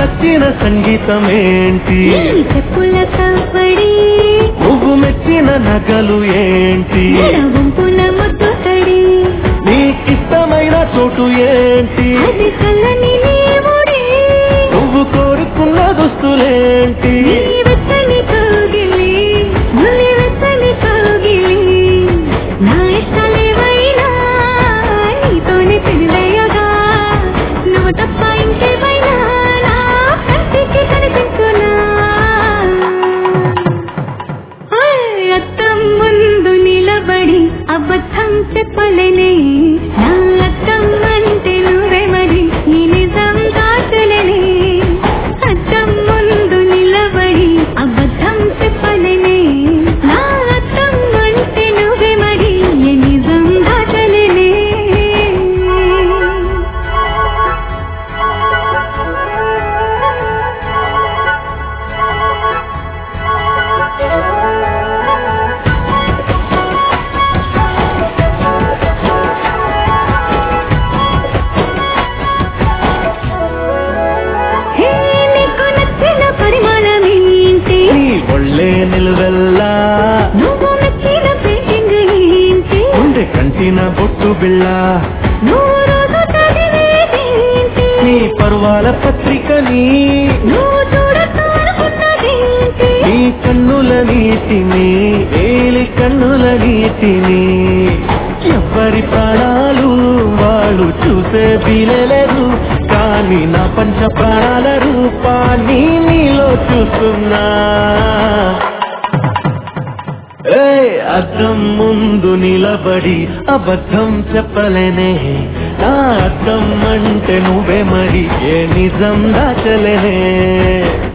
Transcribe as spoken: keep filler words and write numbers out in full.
నచ్చిన సంగీతమేంటి చెప్పుల కవ్వడి నువ్వు మెచ్చిన నగలు ఏంటి వంపుల ముద్దుతడి నీకిష్టమైన చోటు ఏంటి అది చల్లని నీవుడే నువ్వు కోరుకున్న దుస్తులేంటి వెచ్చని కౌగిలి నులి వెచ్చని కౌగిలి నా ఇష్టాలేవైనా నీతోనే పెళ్ళయ్యగా నువ్వు తప్ప ఇంకేమైనా నా కంటికి కనిపించునా అద్దం ముందు నిలబడి అబద్ధం చెప్పలేనే నా అద్దం అంటే నువ్వే మరి ఈ నిజం దాచలేనే అద్దం ముందు నిలబడి అబద్ధం చెప్పలేనే నా అద్దం అంటే నువ్వే మరి ఈ నిజం దాచలేనే హే నీకు నచ్చిన పరిమాణమేంటి నీ ఒళ్ళే నిలువెల్లా నువ్వు నచ్చిన పెయింటింగ్ ఏంటి ఉండే కంటిన బొట్టు బిళ్ళ నువ్వు రోజు చదివేదేంటి నీ పర్వాల పత్రికని నువ్వు చూడొద్దు అనుకున్నదేంటి నీ కన్నుల నీటిని వేలి కన్నుల నీటిని ఎవరి ప్రాణాలు వాళ్ళు చూసే వీలలేదు కానీ నా పంచ ప్రాణాల రూపాన్ని నీలో చూస్తున్నా ఏ అద్దం ముందు నిలబడి అబద్ధం చెప్పలేనే నా అద్దం అంటే నువ్వే మరి ఏ నిజం దాచలేనే